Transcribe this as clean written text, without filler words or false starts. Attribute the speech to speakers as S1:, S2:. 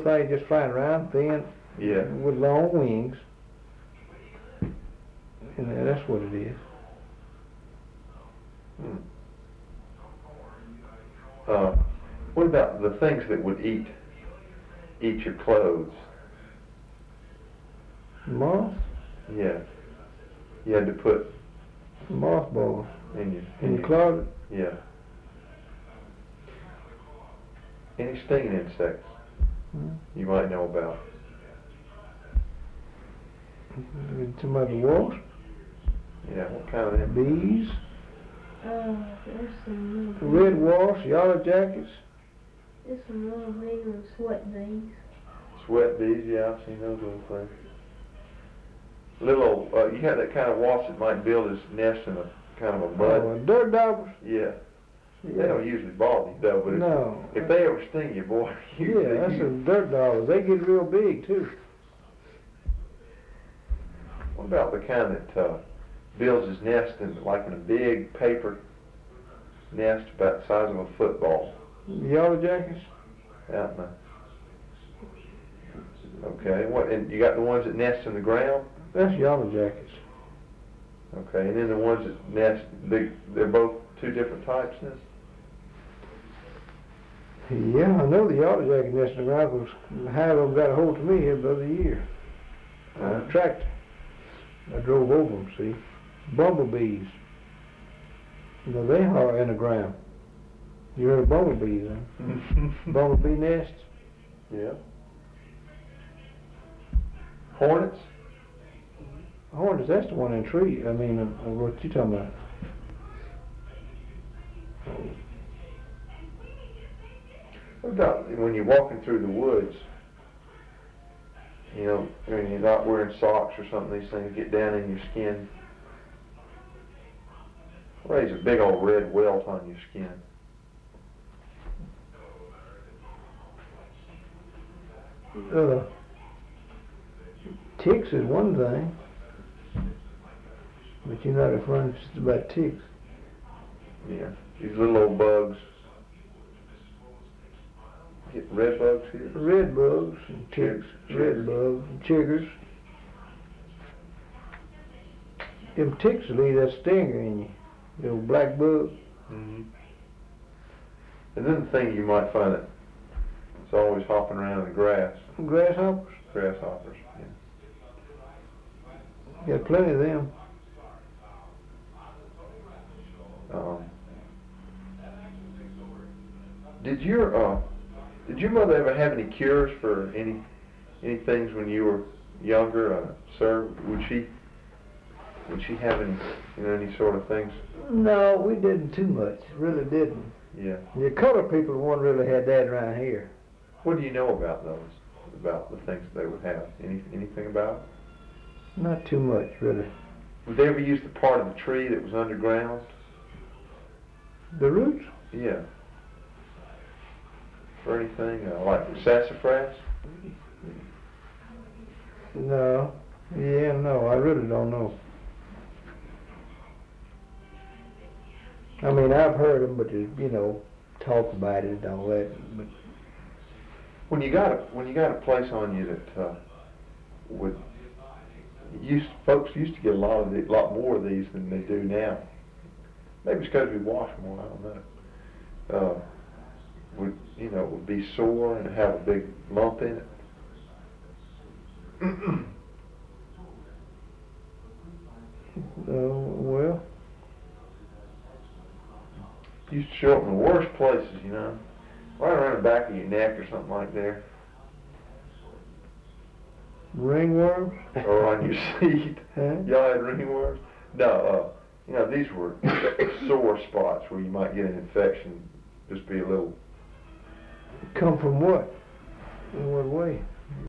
S1: thing just flying around, thin, with long wings. And that's what it is.
S2: What about the things that would eat your clothes?
S1: Moth?
S2: Yeah. You had to put
S1: mothballs
S2: in
S1: your closet?
S2: Yeah. Any stinging insects you might know about?
S1: Some of the wasps?
S2: Yeah, what kind of them?
S1: Bees?
S3: There's some
S1: red wasps, yellow jackets.
S3: There's some little big ones, sweat bees.
S2: Sweat bees, yeah, I've seen those little things. Little, you have that kind of wasp that might build his nest in a kind of a bud.
S1: Oh, dirt daubers?
S2: Yeah. They don't usually bother you though, but if they ever sting you, boy,
S1: that's some dirt daubers. They get real big too.
S2: What about the kind that builds his nest in a big paper nest about the size of a football?
S1: Yellow jackets?
S2: Yeah. Okay. And you got the ones that nest in the ground?
S1: That's yellow jackets.
S2: Okay. And then the ones that nest, they're both two different types then?
S1: Yeah, I know the yellow jacket nest in the ground because half of them got a hold of me here the other year. On a tractor. I drove over them, see. Bumblebees. They are in the ground. You heard of bumblebees, huh? Bumblebee nests?
S2: Yeah. Hornets?
S1: Hornets, that's the one in tree. I mean, what you talking about?
S2: What about when you're walking through the woods? You know, when you're not wearing socks or something, these things get down in your skin. Raise a big old red welt on your skin.
S1: Ticks is one thing, but you're not afraid about ticks.
S2: Yeah, these little old bugs. Get red bugs here?
S1: Red bugs and ticks, red bugs and chiggers. Them ticks leave that stinger in you, the old black bug.
S2: Mm-hmm. And then the thing you might find that it's always hopping around in the grass.
S1: Grasshoppers?
S2: Grasshoppers, yeah.
S1: Got plenty of them.
S2: Did your mother ever have any cures for any things when you were younger, sir? Would she have any sort of things?
S1: No, we didn't too much. Really didn't.
S2: Yeah.
S1: The colored people one really had that around here.
S2: What do you know about those? About the things that they would have? Anything about it?
S1: Not too much, really.
S2: Would they ever use the part of the tree that was underground?
S1: The roots?
S2: Yeah. For anything like sassafras?
S1: No. Yeah, no, I really don't know. I mean, I've heard them, but talk about it and all that. But
S2: when you got a place on you that folks used to get a lot more of these than they do now. Maybe it's because we wash more. I don't know. Would be sore and have a big lump in it.
S1: Well,
S2: used to show up in the worst places, right around the back of your neck or something like there.
S1: Ringworms?
S2: Or on your seat.
S1: Huh?
S2: Y'all had ringworms? No, these were sore spots where you might get an infection, just be a little.
S1: Come from what? In what way?